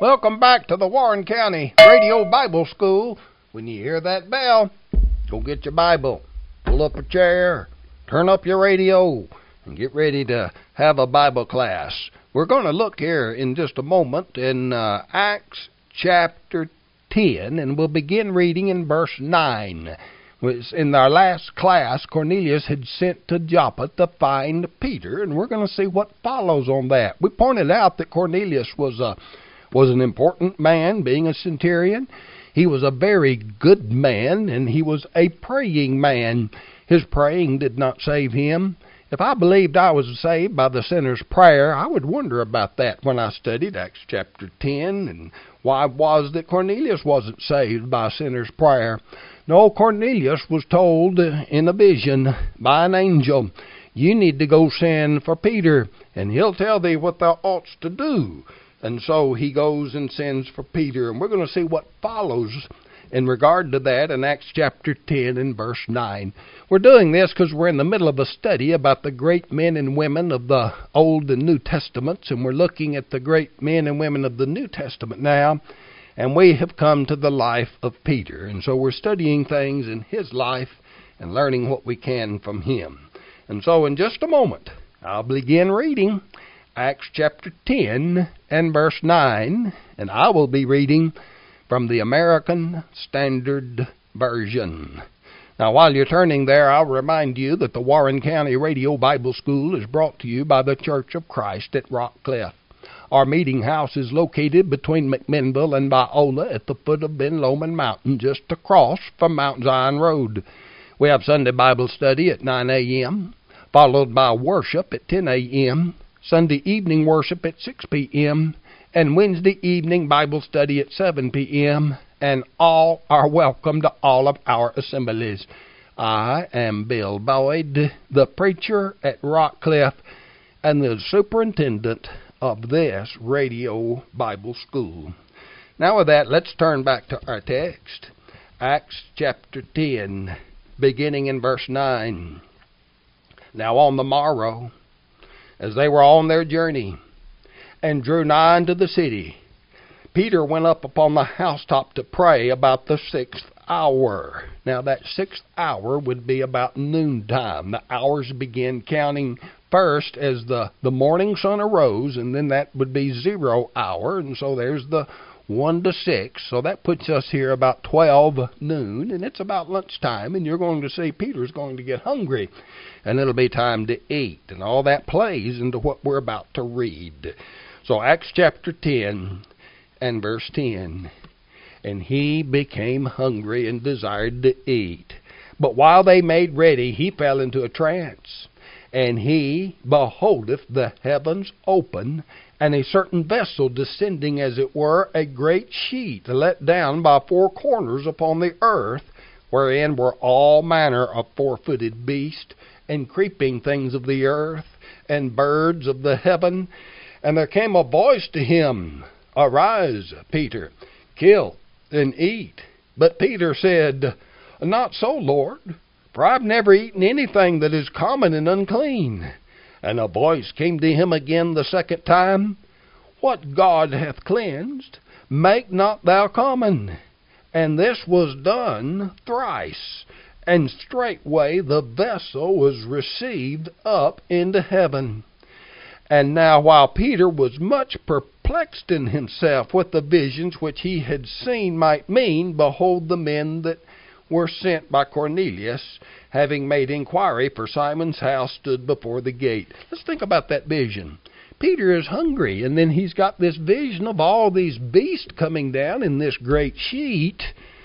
Welcome back to the Warren County Radio Bible School. When you hear that bell, go get your Bible, pull up a chair, turn up your radio, and get ready to have a Bible class. We're going to look here in just a moment in Acts chapter 10, and we'll begin reading in verse 9. In our last class, Cornelius had sent to Joppa to find Peter, and we're going to see what follows on that. We pointed out that Cornelius was an important man, being a centurion. He was a very good man, and he was a praying man. His praying did not save him. If I believed I was saved by the sinner's prayer, I would wonder about that when I studied Acts chapter 10, and why it was that Cornelius wasn't saved by a sinner's prayer. No, Cornelius was told in a vision by an angel, you need to go send for Peter, and he'll tell thee what thou oughtst to do. And so he goes and sends for Peter, and we're going to see what follows in regard to that in Acts chapter 10 and verse 9. We're doing this because we're in the middle of a study about the great men and women of the Old and New Testaments, and we're looking at the great men and women of the New Testament now, and we have come to the life of Peter. And so we're studying things in his life and learning what we can from him. And so in just a moment, I'll begin reading Acts chapter 10 and verse 9, and I will be reading from the American Standard Version. Now, while you're turning there, I'll remind you that the Warren County Radio Bible School is brought to you by the Church of Christ at Rock Cliff. Our meeting house is located between McMinnville and Biola at the foot of Ben Lomond Mountain, just across from Mount Zion Road. We have Sunday Bible study at 9 a.m., followed by worship at 10 a.m., Sunday evening worship at 6 p.m., and Wednesday evening Bible study at 7 p.m., and all are welcome to all of our assemblies. I am Bill Boyd, the preacher at Rock Cliff, and the superintendent of this radio Bible school. Now with that, let's turn back to our text, Acts chapter 10, beginning in verse 9. Now on the morrow, as they were on their journey, and drew nigh unto the city, Peter went up upon the housetop to pray about the 6th hour. Now that 6th hour would be about noontime. The hours begin counting first as the morning sun arose, and then that would be 0 hour, and so there's the 1 to 6, so that puts us here about 12 noon, and it's about lunchtime, and you're going to see Peter's going to get hungry, and it'll be time to eat, and all that plays into what we're about to read. So Acts chapter 10 and verse 10, and he became hungry and desired to eat, but while they made ready, he fell into a trance. And he beholdeth the heavens open, and a certain vessel descending, as it were, a great sheet, let down by 4 corners upon the earth, wherein were all manner of 4-footed beasts, and creeping things of the earth, and birds of the heaven. And there came a voice to him, Arise, Peter, kill and eat. But Peter said, Not so, Lord, for I've never eaten anything that is common and unclean. And a voice came to him again the second time, What God hath cleansed, make not thou common. And this was done thrice, and straightway the vessel was received up into heaven. And now while Peter was much perplexed in himself what the visions which he had seen might mean, behold, the men that were sent by Cornelius, having made inquiry for Simon's house, stood before the gate. Let's think about that vision. Peter is hungry, and then he's got this vision of all these beasts coming down in this great sheet,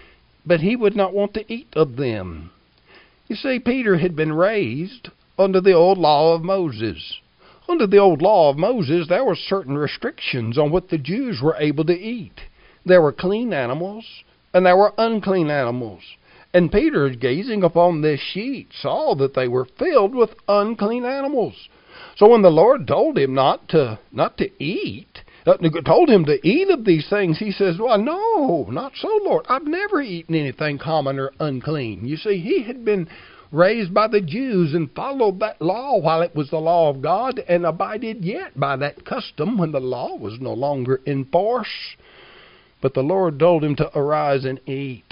but he would not want to eat of them. You see, Peter had been raised under the old law of Moses. Under the old law of Moses, there were certain restrictions on what the Jews were able to eat. There were clean animals, and there were unclean animals. And Peter, gazing upon this sheet, saw that they were filled with unclean animals. So when the Lord told him not to eat, told him to eat of these things, he says, Well, no, not so, Lord. I've never eaten anything common or unclean. You see, he had been raised by the Jews and followed that law while it was the law of God, and abided yet by that custom when the law was no longer in force. But the Lord told him to arise and eat.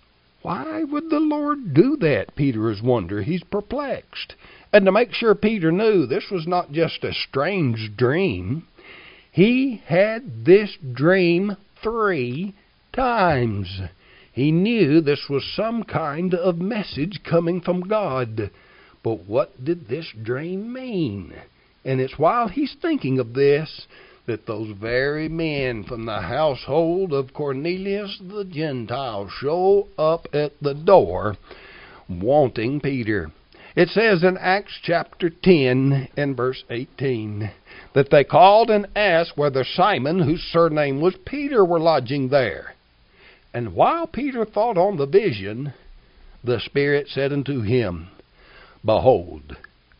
Why would the Lord do that? Peter is wondering. He's perplexed. And to make sure Peter knew this was not just a strange dream, he had this dream 3 times. He knew this was some kind of message coming from God. But what did this dream mean? And it's while he's thinking of this that those very men from the household of Cornelius the Gentile show up at the door wanting Peter. It says in Acts chapter 10 and verse 18 that they called and asked whether Simon, whose surname was Peter, were lodging there. And while Peter thought on the vision, the Spirit said unto him, Behold,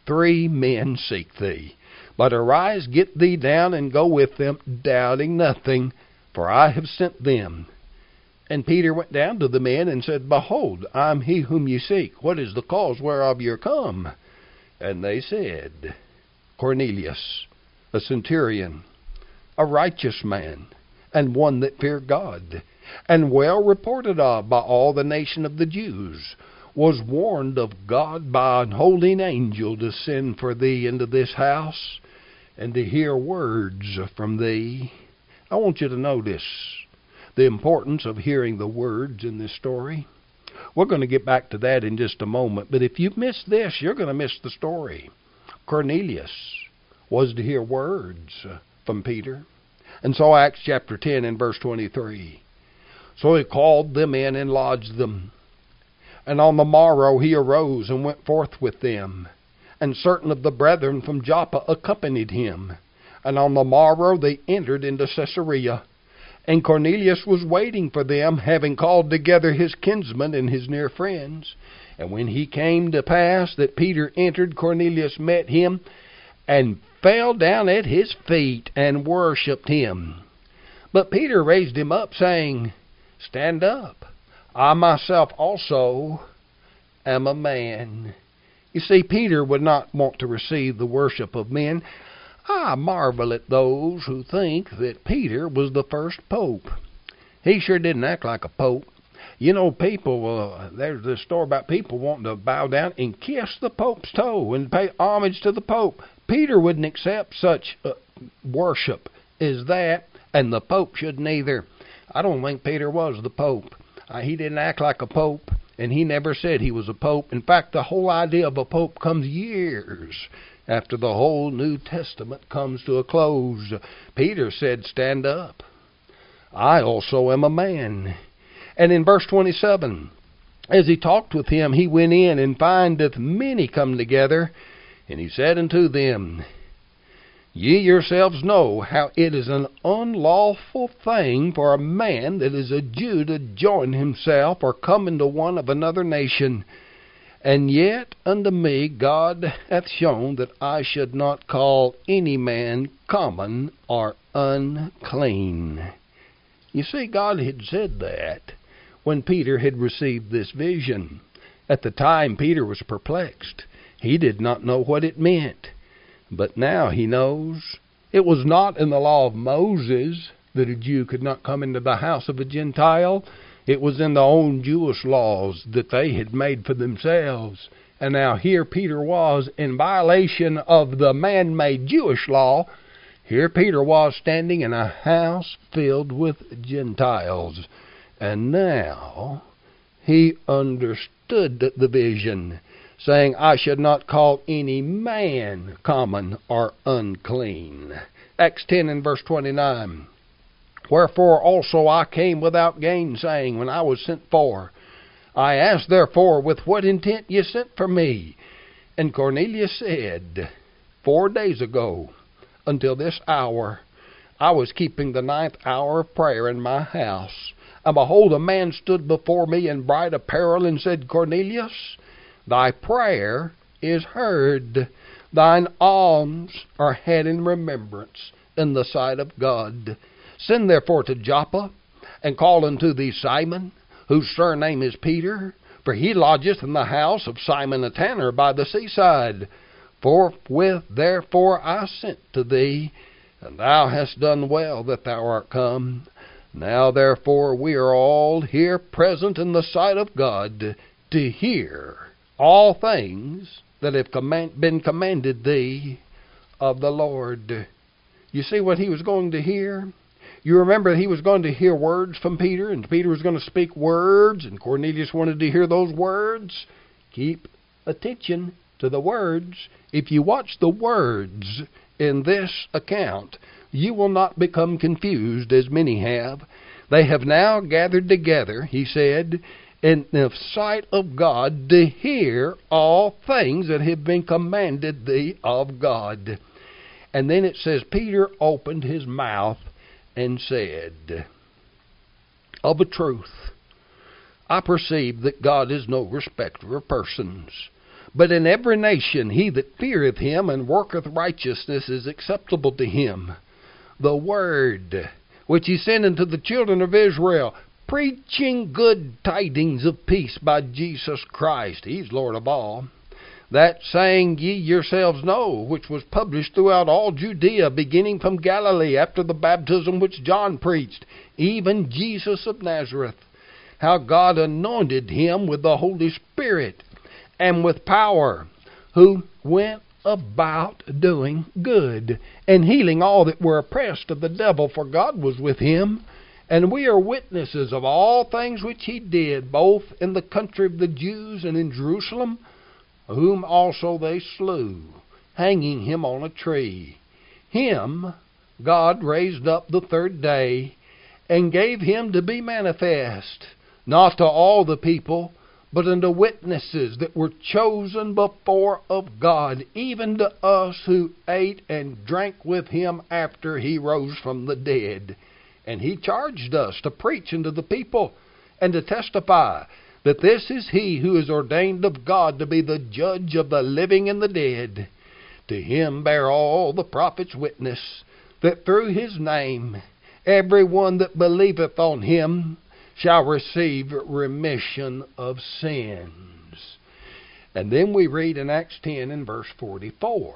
3 men seek thee. But arise, get thee down, and go with them, doubting nothing, for I have sent them. And Peter went down to the men and said, Behold, I am he whom ye seek. What is the cause whereof ye are come? And they said, Cornelius, a centurion, a righteous man, and one that feared God, and well reported of by all the nation of the Jews, was warned of God by an holy angel to send for thee into this house, and to hear words from thee. I want you to notice the importance of hearing the words in this story. We're going to get back to that in just a moment, but if you miss this, you're going to miss the story. Cornelius was to hear words from Peter. And so Acts chapter 10 and verse 23. So he called them in and lodged them. And on the morrow he arose and went forth with them. And certain of the brethren from Joppa accompanied him. And on the morrow they entered into Caesarea. And Cornelius was waiting for them, having called together his kinsmen and his near friends. And when he came to pass that Peter entered, Cornelius met him, and fell down at his feet, and worshipped him. But Peter raised him up, saying, Stand up. I myself also am a man. You see, Peter would not want to receive the worship of men. I marvel at those who think that Peter was the first pope. He sure didn't act like a pope. You know, people, there's this story about people wanting to bow down and kiss the pope's toe and pay homage to the pope. Peter wouldn't accept such worship as that, and the pope shouldn't either. I don't think Peter was the pope. He didn't act like a pope, and he never said he was a pope. In fact, the whole idea of a pope comes years after the whole New Testament comes to a close. Peter said, Stand up. I also am a man. And in verse 27, as he talked with him, he went in and findeth many come together, and he said unto them, Ye yourselves know how it is an unlawful thing for a man that is a Jew to join himself or come into one of another nation. And yet unto me God hath shown that I should not call any man common or unclean. You see, God had said that when Peter had received this vision. At the time, Peter was perplexed. He did not know what it meant. But now he knows. It was not in the law of Moses that a Jew could not come into the house of a Gentile. It was in the own Jewish laws that they had made for themselves. And now here Peter was in violation of the man-made Jewish law. Here Peter was standing in a house filled with Gentiles. And now he understood the vision, saying, I should not call any man common or unclean. Acts 10 and verse 29. Wherefore also I came without gainsaying when I was sent for. I asked therefore with what intent ye sent for me. And Cornelius said, 4 days ago, until this hour, I was keeping the 9th hour of prayer in my house. And behold, a man stood before me in bright apparel, and said, Cornelius, thy prayer is heard. Thine alms are had in remembrance in the sight of God. Send therefore to Joppa, and call unto thee Simon, whose surname is Peter. for he lodgeth in the house of Simon a tanner by the seaside. Forthwith therefore I sent to thee, and thou hast done well that thou art come. Now therefore we are all here present in the sight of God, to hear all things that have been commanded thee of the Lord. You see what he was going to hear? You remember he was going to hear words from Peter, and Peter was going to speak words, and Cornelius wanted to hear those words. Keep attention to the words. If you watch the words in this account, you will not become confused as many have. They have now gathered together, he said, in the sight of God, to hear all things that have been commanded thee of God. And then it says, Peter opened his mouth and said, Of a truth, I perceive that God is no respecter of persons, but in every nation he that feareth him and worketh righteousness is acceptable to him. The word which he sent unto the children of Israel, preaching good tidings of peace by Jesus Christ. He's Lord of all. That saying ye yourselves know, which was published throughout all Judea, beginning from Galilee, after the baptism which John preached, even Jesus of Nazareth, how God anointed him with the Holy Spirit and with power, who went about doing good, and healing all that were oppressed of the devil, for God was with him. And we are witnesses of all things which he did, both in the country of the Jews and in Jerusalem, whom also they slew, hanging him on a tree. Him God raised up the third day, and gave him to be manifest, not to all the people, but unto witnesses that were chosen before of God, even to us who ate and drank with him after he rose from the dead. And he charged us to preach unto the people, and to testify that this is he who is ordained of God to be the judge of the living and the dead. To him bear all the prophets witness, that through his name every one that believeth on him shall receive remission of sins. And then we read in Acts 10 and verse 44,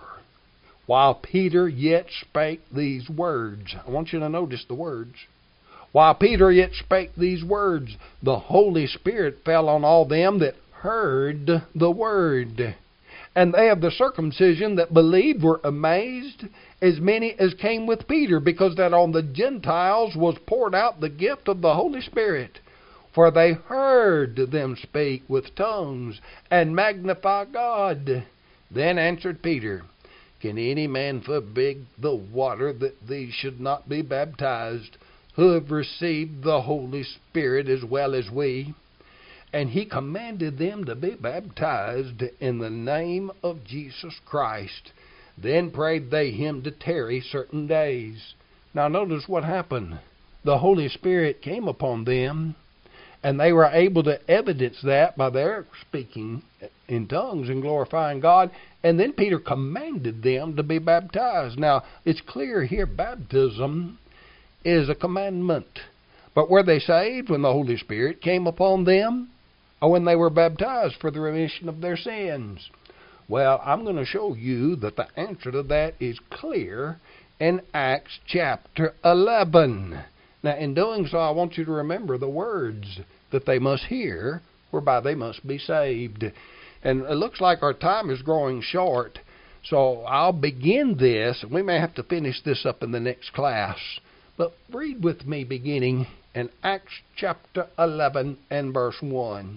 while Peter yet spake these words. I want you to notice the words. While Peter yet spake these words, the Holy Spirit fell on all them that heard the word. And they of the circumcision that believed were amazed, as many as came with Peter, because that on the Gentiles was poured out the gift of the Holy Spirit. For they heard them speak with tongues, and magnify God. Then answered Peter, Can any man forbid the water that these should not be baptized, who have received the Holy Spirit as well as we? And he commanded them to be baptized in the name of Jesus Christ. Then prayed they him to tarry certain days. Now notice what happened. The Holy Spirit came upon them, and they were able to evidence that by their speaking in tongues and glorifying God. And then Peter commanded them to be baptized. Now, it's clear here baptism is a commandment. But were they saved when the Holy Spirit came upon them, or when they were baptized for the remission of their sins? Well, I'm going to show you that the answer to that is clear in Acts chapter 11. Now, in doing so, I want you to remember the words that they must hear, whereby they must be saved. And it looks like our time is growing short, so I'll begin this, and we may have to finish this up in the next class. But read with me beginning in Acts chapter 11 and verse 1.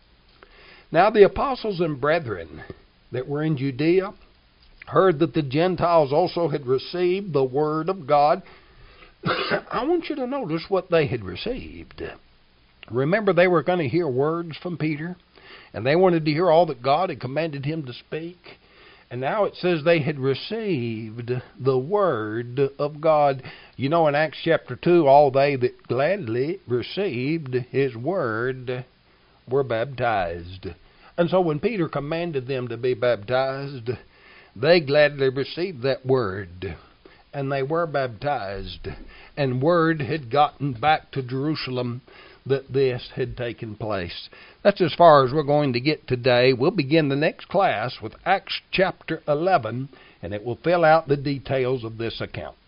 Now the apostles and brethren that were in Judea heard that the Gentiles also had received the word of God. I want you to notice what they had received. Remember, they were going to hear words from Peter, and they wanted to hear all that God had commanded him to speak. And now it says they had received the word of God. You know, in Acts chapter 2, all they that gladly received his word were baptized. And so when Peter commanded them to be baptized, they gladly received that word. And they were baptized. And word had gotten back to Jerusalem that this had taken place. That's as far as we're going to get today. We'll begin the next class with Acts chapter 11, and it will fill out the details of this account.